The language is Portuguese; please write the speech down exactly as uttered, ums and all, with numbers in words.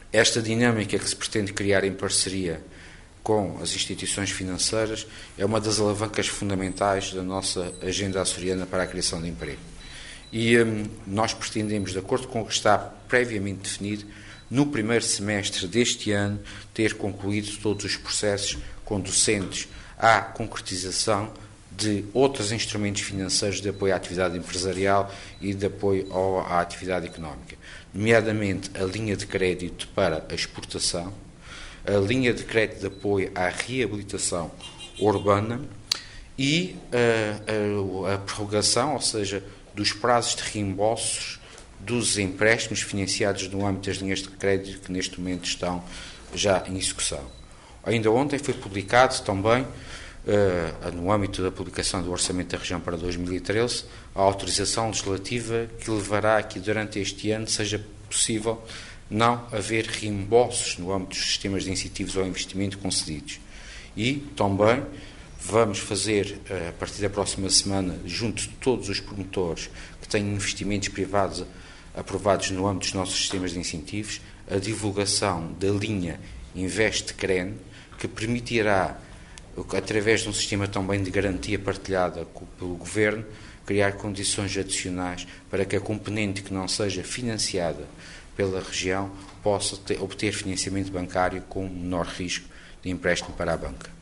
Esta dinâmica que se pretende criar em parceria com as instituições financeiras é uma das alavancas fundamentais da nossa agenda açoriana para a criação de emprego. E hum, nós pretendemos, de acordo com o que está previamente definido, no primeiro semestre deste ano, ter concluído todos os processos conducentes à concretização de outros instrumentos financeiros de apoio à atividade empresarial e de apoio à atividade económica, nomeadamente a linha de crédito para a exportação, a linha de crédito de apoio à reabilitação urbana e a, a, a prorrogação, ou seja, dos prazos de reembolsos dos empréstimos financiados no âmbito das linhas de crédito que neste momento estão já em execução. Ainda ontem foi publicado também, uh, no âmbito da publicação do Orçamento da Região para dois mil e treze, a autorização legislativa que levará a que durante este ano seja possível não haver reembolsos no âmbito dos sistemas de incentivos ao investimento concedidos. E também vamos fazer, a partir da próxima semana, junto de todos os promotores que têm investimentos privados aprovados no âmbito dos nossos sistemas de incentivos, a divulgação da linha Investe C R E N, que permitirá, através de um sistema também de garantia partilhada pelo Governo, criar condições adicionais para que a componente que não seja financiada pela região possa ter, obter financiamento bancário com menor risco de empréstimo para a banca.